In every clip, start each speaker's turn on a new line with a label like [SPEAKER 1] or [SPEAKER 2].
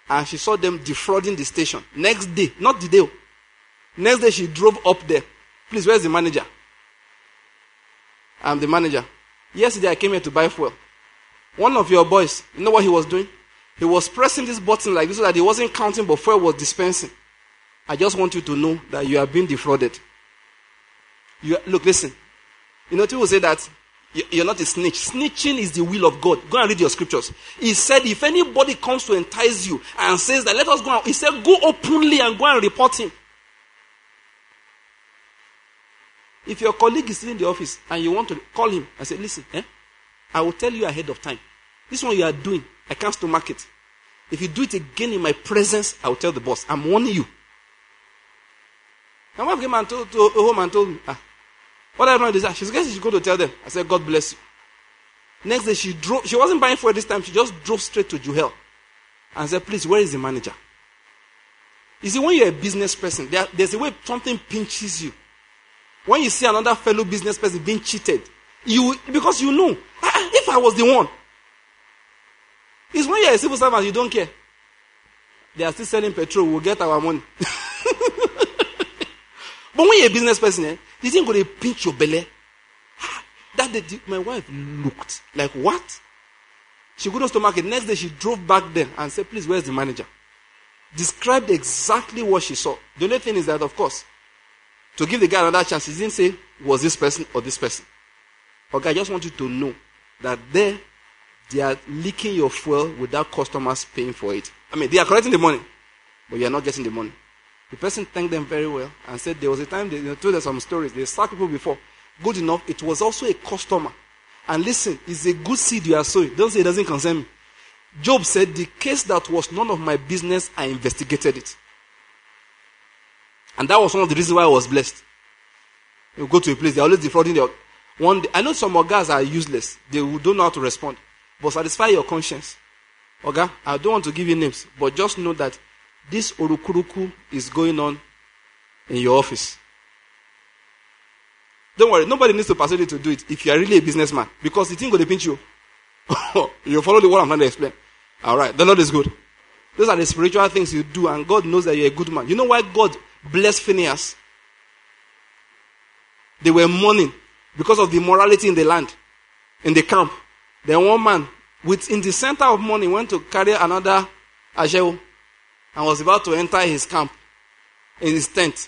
[SPEAKER 1] and she saw them defrauding the station. Next day, not the day. Next day she drove up there. Please, where's the manager? I'm the manager. Yesterday I came here to buy fuel. One of your boys, you know what he was doing? He was pressing this button like this so that he wasn't counting, but fuel was dispensing. I just want you to know that you are being defrauded. Look, listen. You know, people say that you're not a snitch. Snitching is the will of God. Go and read your scriptures. He said, if anybody comes to entice you and says that, let us go out. He said, go openly and go and report him. If your colleague is still in the office and you want to call him and say, listen, I will tell you ahead of time. This one you are doing, I can't stomach it. If you do it again in my presence, I will tell the boss. I'm warning you. My wife came and told home and told me, what I know is that she's going to tell them. I said, God bless you. Next day she drove. She wasn't buying for this time. She just drove straight to Juhel and said, please, where is the manager? You see, when you're a business person, there's a way something pinches you. When you see another fellow business person being cheated, because you know, if I was the one. It's when you're a civil servant, you don't care. They are still selling petrol, we'll get our money. But when you're a business person, you think going to pinch your belly. My wife looked like, what? She couldn't stomach it. Next day, she drove back there and said, please, where's the manager? Described exactly what she saw. The only thing is that, of course, to give the guy another chance, he didn't say, was this person or this person? Okay, I just want you to know that they are leaking your fuel without customers paying for it. I mean, they are collecting the money, but you are not getting the money. The person thanked them very well and said there was a time they told us some stories. They sacked people before. Good enough, it was also a customer. And listen, it's a good seed you are sowing. Don't say it doesn't concern me. Job said, the case that was none of my business, I investigated it. And that was one of the reasons why I was blessed. You go to a place, they're always defrauding one day. I know some guys are useless. They don't know how to respond. But satisfy your conscience. Okay? I don't want to give you names, but just know that this orukuruku is going on in your office. Don't worry, nobody needs to persuade you to do it if you are really a businessman. Because it ain't going to pinch you. You follow the word I'm trying to explain. Alright, the Lord is good. Those are the spiritual things you do, and God knows that you're a good man. You know why God blessed Phinehas? They were mourning because of the immorality in the land, in the camp. Then one man, in the center of mourning, went to carry another Ajeo and was about to enter his camp, in his tent.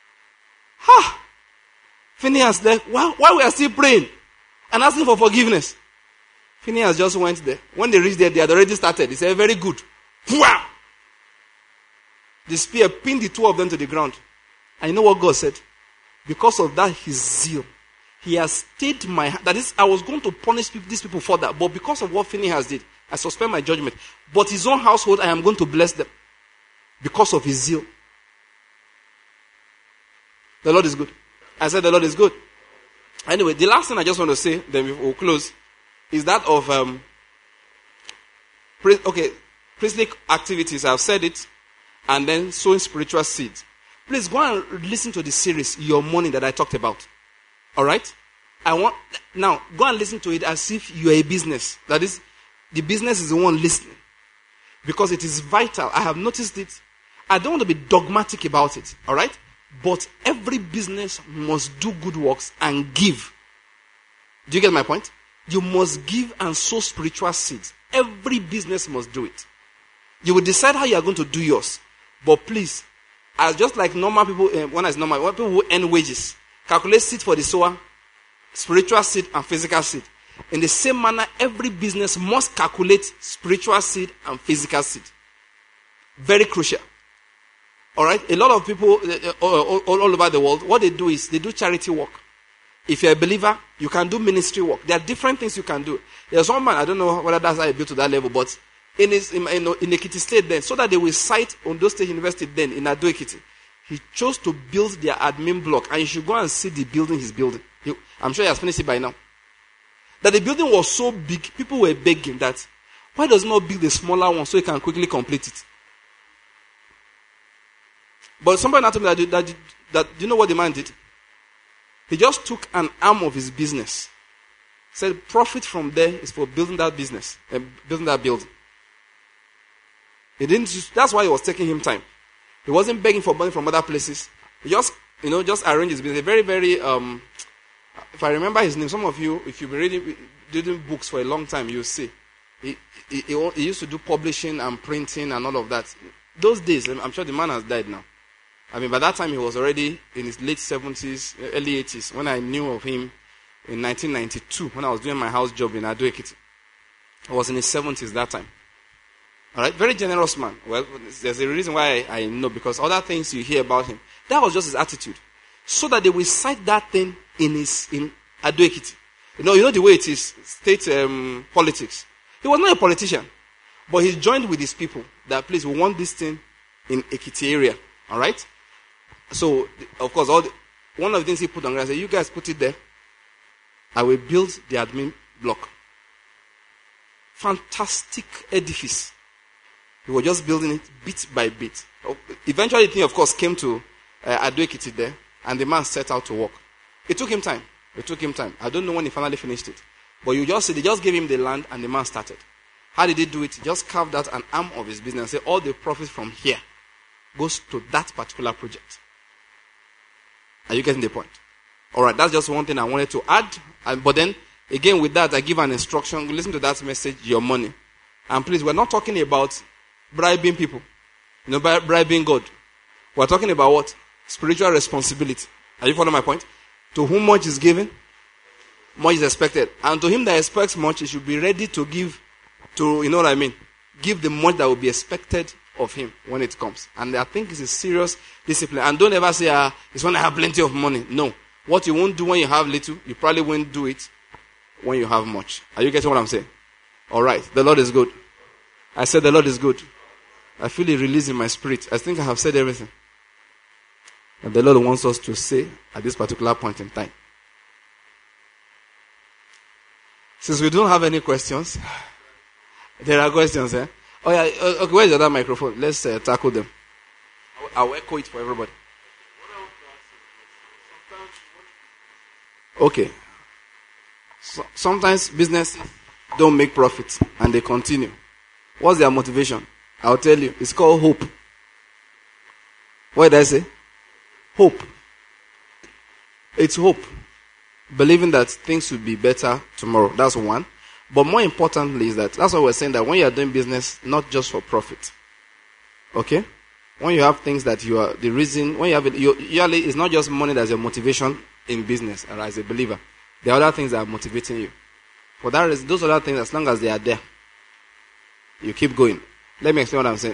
[SPEAKER 1] Phinehas there, while we are still praying and asking for forgiveness, Phinehas just went there. When they reached there, they had already started. He said, very good. Wow! The spear pinned the two of them to the ground. And you know what God said? Because of that, his zeal, he has stayed my hand. That is, I was going to punish these people for that. But because of what Phinehas did, I suspend my judgment. But his own household, I am going to bless them. Because of his zeal. The Lord is good. I said the Lord is good. Anyway, the last thing I just want to say, then we'll close, is that of priestly activities. I've said it. And then sowing spiritual seeds. Please go and listen to the series, Your Money, that I talked about. Alright? Now, go and listen to it as if you are a business. That is, the business is the one listening. Because it is vital. I have noticed it. I don't want to be dogmatic about it. Alright? But every business must do good works and give. Do you get my point? You must give and sow spiritual seeds. Every business must do it. You will decide how you are going to do yours. But please, as just like normal people, when people who earn wages, calculate seed for the sower, spiritual seed and physical seed. In the same manner, every business must calculate spiritual seed and physical seed. Very crucial. Alright? A lot of people all over the world, what they do is they do charity work. If you're a believer, you can do ministry work. There are different things you can do. There's one man, I don't know whether that's how he built to that level, but in Ekiti State then, so that they will cite Ondo State University then in Ado Ekiti, he chose to build their admin block, and you should go and see the building he's building. I'm sure he has finished it by now. That the building was so big, people were begging that, why does he not build a smaller one so he can quickly complete it? But somebody told me that do you know what the man did? He just took an arm of his business. Said profit from there is for building that business, building that building. He didn't. That's why it was taking him time. He wasn't begging for money from other places. He just, just arranged his business. Very, very. If I remember his name, some of you, if you've been reading books for a long time, you'll see. He used to do publishing and printing and all of that. Those days, I'm sure the man has died now. I mean, by that time, he was already in his late 70s, early 80s. When I knew of him in 1992, when I was doing my house job in Ado Ekiti, he was in his 70s that time. All right, very generous man. Well, there's a reason why I know, because other things you hear about him, that was just his attitude. So that they will cite that thing in Ado Ekiti. You know the way it is, state politics. He was not a politician, but he joined with his people that, please, we want this thing in Ekiti area. All right? So, of course, one of the things he put on ground, I said, you guys put it there. I will build the admin block. Fantastic edifice. He was just building it bit by bit. Eventually, the thing, of course, came to Ado Ekiti there, and the man set out to work. It took him time. I don't know when he finally finished it. But you just see, they just gave him the land, and the man started. How did he do it? He just carved out an arm of his business and say, all the profits from here goes to that particular project. Are you getting the point? All right, that's just one thing I wanted to add. But then, again, with that, I give an instruction. Listen to that message, your money. And please, we're not talking about bribing people. Bribing God. We're talking about what? Spiritual responsibility. Are you following my point? To whom much is given, much is expected. And to him that expects much, he should be ready to give to, you know what I mean? Give the much that will be expected of him when it comes. And I think it's a serious discipline. And don't ever say, it's when I have plenty of money. No. What you won't do when you have little, you probably won't do it when you have much. Are you getting what I'm saying? All right. The Lord is good. I said the Lord is good. I feel a release in my spirit. I think I have said everything that the Lord wants us to say at this particular point in time. Since we don't have any questions, there are questions, eh? Oh yeah, okay, where's the other microphone? Let's tackle them. I'll echo it for everybody. Okay. Sometimes businesses don't make profits and they continue. What's their motivation? I'll tell you. It's called hope. What did I say? Hope. It's hope. Believing that things will be better tomorrow. That's one. But more importantly is that's why we're saying that when you are doing business, not just for profit. Okay? When you have things that you are, the reason, when you have it, usually it's not just money that's your motivation in business or as a believer. There are other things that are motivating you. For that reason, those other things, as long as they are there, you keep going. Let me explain what I'm saying.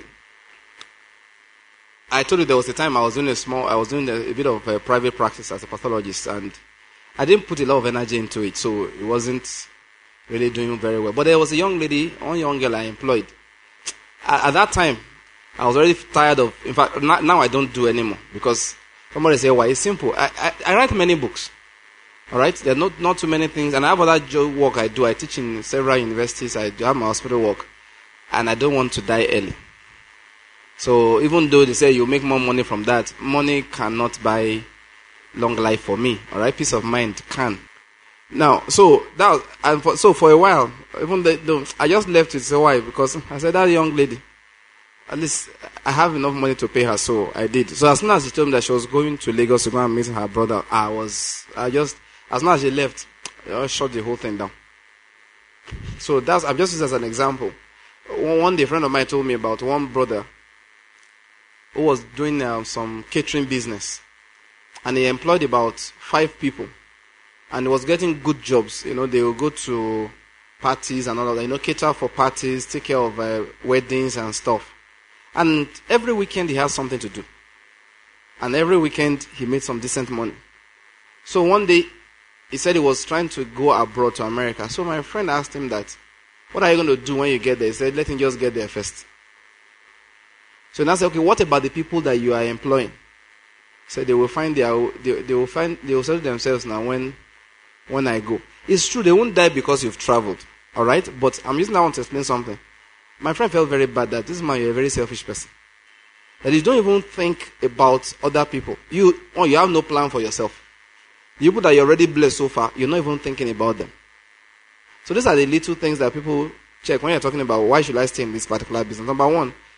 [SPEAKER 1] I told you there was a time I was doing a bit of a private practice as a pathologist, and I didn't put a lot of energy into it, so it wasn't really doing very well. But there was a young lady, one young girl I employed. At that time, I was already tired of, in fact, now I don't do anymore, because somebody say, why? It's simple. I write many books. All right? There are not too many things, and I have other job work I do. I teach in several universities. I have my hospital work, and I don't want to die early. So even though they say you make more money from that, money cannot buy long life for me. All right? Peace of mind can. Now, so for a while, even though I just left it. So why? Because I said, that young lady, at least I have enough money to pay her, so I did. So as soon as she told me that she was going to Lagos to go and meet her brother, as soon as she left, I shut the whole thing down. So I've just used as an example. One day, a friend of mine told me about one brother who was doing some catering business, and he employed about 5 people, and he was getting good jobs. They will go to parties and all of that. Cater for parties, take care of weddings and stuff. And every weekend he has something to do. And every weekend he made some decent money. So one day he said he was trying to go abroad to America. So my friend asked him that, what are you going to do when you get there? He said, let him just get there first. So now I said, okay, what about the people that you are employing? He said they will settle themselves now when I go. It's true, they won't die because you've traveled. Alright? But I'm using that one to explain something. My friend felt very bad that this man, you're a very selfish person. That you don't even think about other people. You have no plan for yourself. The people that you're already blessed so far, you're not even thinking about them. So these are the little things that people check when you're talking about why should I stay in this particular business. Number one,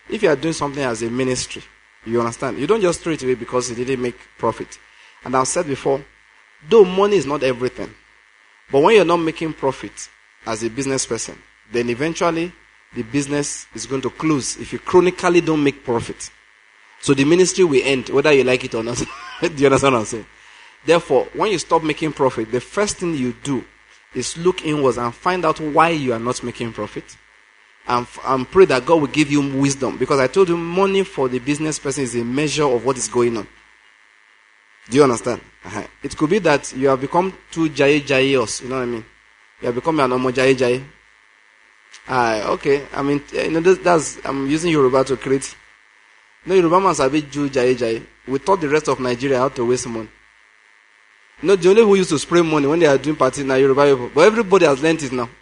[SPEAKER 1] If you are doing something as a ministry, you understand, you don't just throw it away because it didn't make profit. And I've said before, though money is not everything, but when you're not making profit as a business person, then eventually the business is going to close if you chronically don't make profit. So the ministry will end, whether you like it or not. Do you understand what I'm saying? Therefore, when you stop making profit, the first thing you do is look inwards and find out why you are not making profit. And pray that God will give you wisdom. Because I told you, money for the business person is a measure of what is going on. Do you understand? It could be that you have become too jayos. You know what I mean? You have become an omo jay. Okay. I mean, I'm using Yoruba to create. No, Yoruba man sabi ju jay. We taught the rest of Nigeria how to waste money. No, the only who used to spray money when they are doing parties now, Yoruba people. But everybody has learned it now.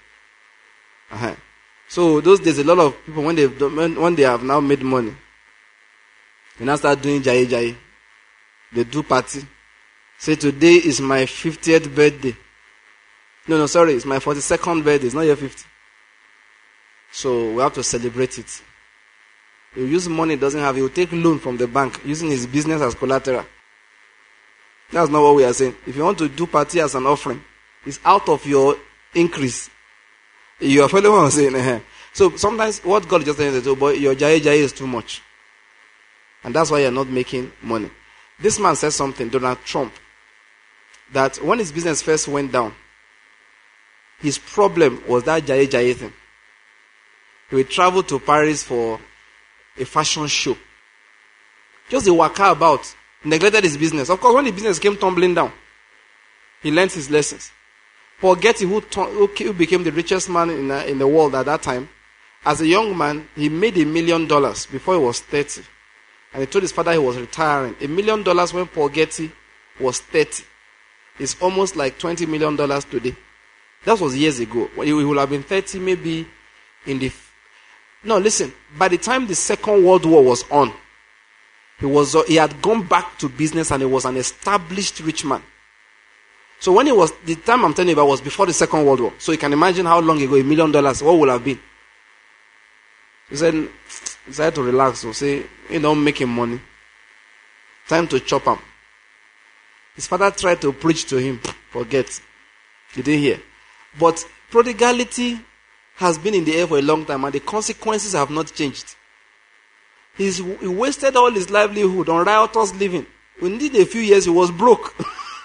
[SPEAKER 1] So those days, a lot of people, when they have now made money, they now start doing jai. They do party. Say, today is my 50th birthday. No, sorry, it's my 42nd birthday. It's not your 50. So we have to celebrate it. You use money, doesn't have, he will take loan from the bank, using his business as collateral. That's not what we are saying. If you want to do party as an offering, it's out of your increase. You are following what I'm saying? So sometimes what God just says, oh boy, your jai is too much. And that's why you're not making money. This man said something, Donald Trump, that when his business first went down, his problem was that jai thing. He would travel to Paris for a fashion show. Just a waka about, neglected his business. Of course, when the business came tumbling down, he learned his lessons. Paul Getty, who became the richest man in the world at that time, as a young man, he made $1 million before he was 30. And he told his father he was retiring. $1 million when Paul Getty was 30 is almost like $20 million today. That was years ago. He would have been 30 maybe in the... No, listen. By the time the Second World War was on, he had gone back to business and he was an established rich man. So when the time I'm telling you about was before the Second World War. So you can imagine how long ago $1 million, what would have been? He said, he decided to relax. So say, making money. Time to chop him. His father tried to preach to him. Forget. He didn't hear. But prodigality has been in the air for a long time and the consequences have not changed. He wasted all his livelihood on riotous living. Within a few years, he was broke.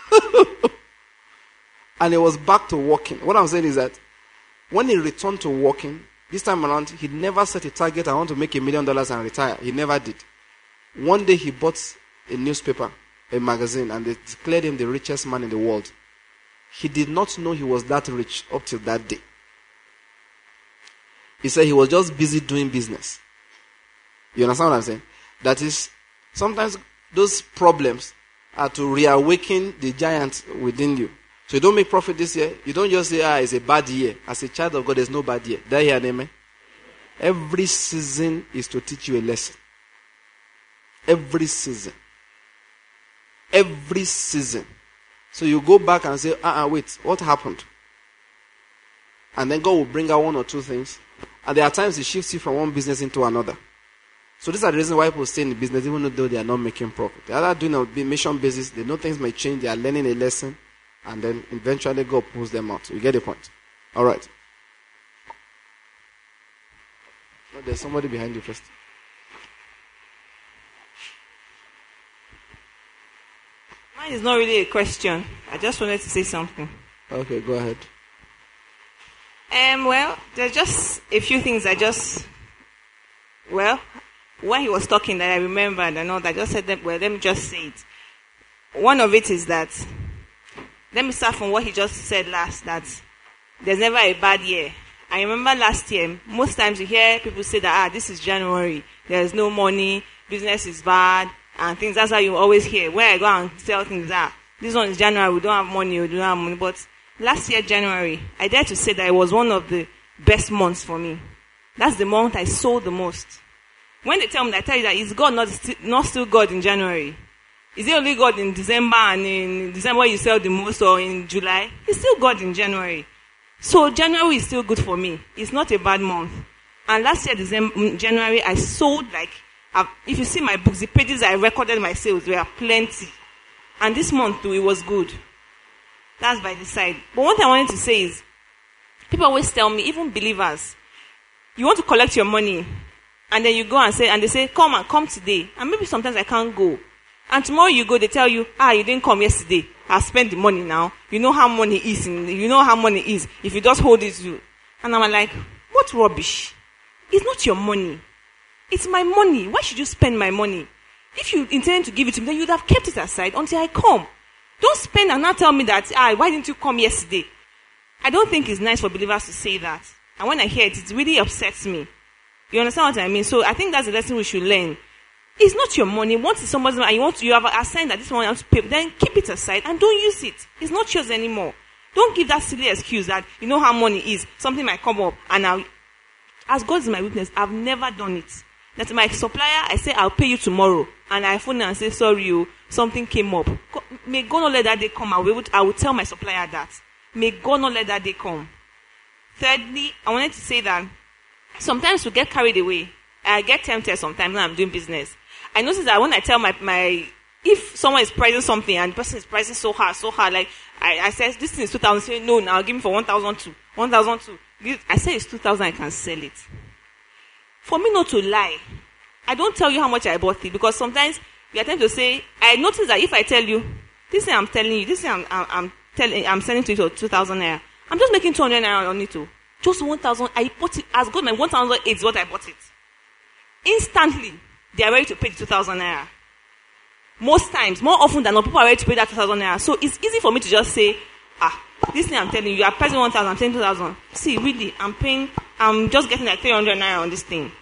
[SPEAKER 1] And he was back to working. What I'm saying is that when he returned to working, this time around, he never set a target, I want to make $1 million and retire. He never did. One day he bought a newspaper, a magazine, and they declared him the richest man in the world. He did not know he was that rich up till that day. He said he was just busy doing business. You understand what I'm saying? That is, sometimes those problems are to reawaken the giant within you. So you don't make profit this year. You don't just say, it's a bad year. As a child of God, there's no bad year. Did I hear an amen? Every season is to teach you a lesson. Every season. Every season. So you go back and say, wait, what happened? And then God will bring out one or two things. And there are times He shifts you from one business into another. So these are the reasons why people stay in the business even though they are not making profit. They are doing a mission basis. They know things may change. They are learning a lesson. And then eventually God pulls them out. You get the point? All right. No, there's somebody behind you first.
[SPEAKER 2] Mine is not really a question. I just wanted to say something.
[SPEAKER 1] Okay, go ahead.
[SPEAKER 2] Well, there's just a few things when he was talking that I remembered and all that, I just said that, let me just say it. One of it is that, let me start from what he just said last, that there's never a bad year. I remember last year, most times you hear people say that, this is January, there's no money, business is bad, and things. That's how you always hear. Where I go and tell things that, this one is January, we don't have money, But last year, January, I dare to say that it was one of the best months for me. That's the month I sold the most. When they tell me, I tell you that, is God not still God in January? Is it only God in December, and in December you sell the most, or in July? He's still God in January. So January is still good for me. It's not a bad month. And last year, January, I sold if you see my books, the pages I recorded my sales were plenty. And this month too, it was good. That's by the side. But one thing I wanted to say is, people always tell me, even believers, you want to collect your money, and then you go and they say, come today. And maybe sometimes I can't go. And tomorrow you go, they tell you, you didn't come yesterday. I've spent the money now. You know how money is. If you just hold it, and I'm like, what rubbish? It's not your money. It's my money. Why should you spend my money? If you intend to give it to me, then you'd have kept it aside until I come. Don't spend and not tell me that, why didn't you come yesterday? I don't think it's nice for believers to say that. And when I hear it, it really upsets me. You understand what I mean? So I think that's the lesson we should learn. It's not your money. Once it's somebody's money and you have assigned that this one you have to pay, then keep it aside and don't use it. It's not yours anymore. Don't give that silly excuse that you know how money is. Something might come up and as God is my witness, I've never done it. That my supplier, I say I'll pay you tomorrow, and I phone and say sorry, something came up. May God not let that day come. I will tell my supplier that. May God not let that day come. Thirdly, I wanted to say that sometimes we get carried away. I get tempted sometimes when I'm doing business. I notice that when I tell if someone is pricing something and the person is pricing so hard, like I said, this thing is 2,000. Say, no, now give me for 1,002. 1,002. I say it's 2,000, I can sell it. For me not to lie, I don't tell you how much I bought it, because sometimes we are tempted to say, I notice that if I tell you, this thing I'm telling you, this thing I'm selling to you for 2,000 naira, I'm just making 200 naira on it too. Just 1,000. I bought it as good. My 1,008 is what I bought it. Instantly, they are ready to pay the 2,000 naira. Most times, more often than not, people are ready to pay that 2,000 naira. So it's easy for me to just say, this thing I'm telling you, are pricing 1,000, I'm saying 2,000. See, really, I'm just getting like 300 naira on this thing.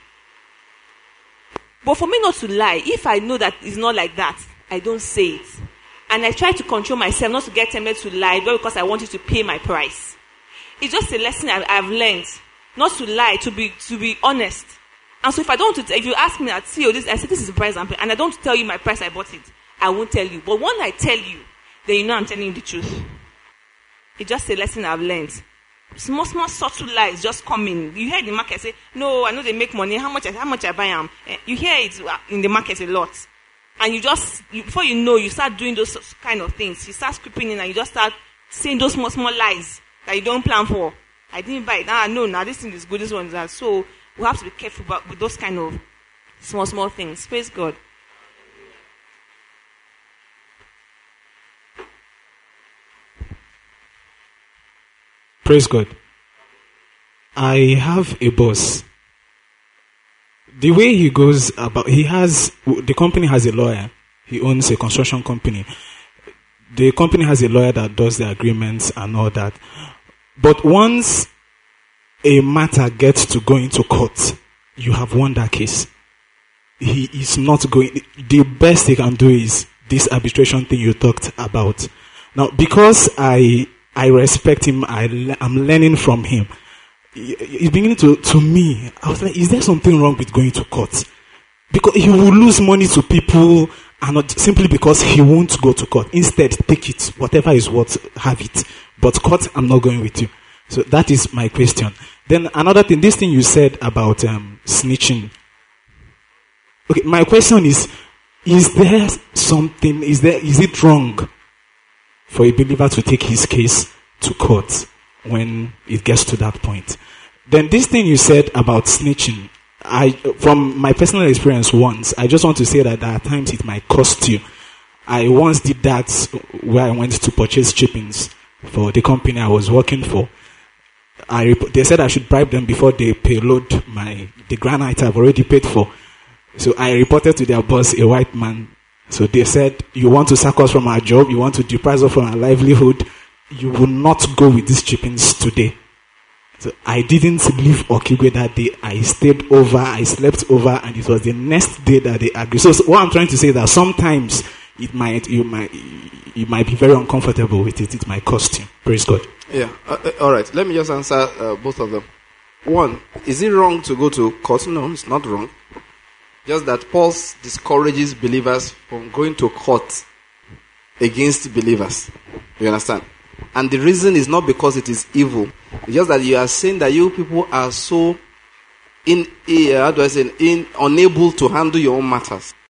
[SPEAKER 2] But for me not to lie, if I know that it's not like that, I don't say it. And I try to control myself not to get tempted to lie, because I want you to pay my price. It's just a lesson I've learned, not to lie, to be honest. And so if you ask me that, I say this is the price I'm paying, and I don't tell you my price I bought it, I won't tell you. But when I tell you, then you know I'm telling you the truth. It's just a lesson I've learned. Small subtle lies just coming. You hear the market say, no, I know they make money. How much I buy them? You hear it in the market a lot. And before you know, you start doing those kind of things. You start creeping in and you just start saying those small lies that you don't plan for. I didn't buy it. No, this thing is good, this one is that. So we have to be careful with those kind of small things. Praise God.
[SPEAKER 3] Praise God. I have a boss. The way he goes about, the company has a lawyer. He owns a construction company. The company has a lawyer that does the agreements and all that. But once a matter gets to go into court, you have won that case. He is not going. The best he can do is this arbitration thing you talked about. Now, because I respect him, I'm learning from him. It's beginning to me, I was like, is there something wrong with going to court? Because he will lose money to people, and not simply because he won't go to court. Instead, take it, whatever is worth, have it. But court, I'm not going with you. So that is my question. Then another thing, this thing you said about snitching. Okay, my question is there something, is it wrong for a believer to take his case to court when it gets to that point? Then this thing you said about snitching, from my personal experience once, I just want to say that at times it might cost you. I once did that where I went to purchase chippings for the company I was working for. They said I should bribe them before they payload the granite I've already paid for. So I reported to their boss, a white man. So they said, you want to sack us from our job, you want to deprive us from our livelihood, you will not go with these chippings today. So I didn't leave Okigwe that day. I stayed over, I slept over, and it was the next day that they agreed. So what I'm trying to say is that sometimes you might be very uncomfortable with it. It might cost you. Praise God.
[SPEAKER 1] Yeah. All right. Let me just answer both of them. One, is it wrong to go to court? No, it's not wrong. Just that Paul discourages believers from going to court against believers. You understand? And the reason is not because it is evil. It's just that you are saying that you people are so how do I say, unable to handle your own matters.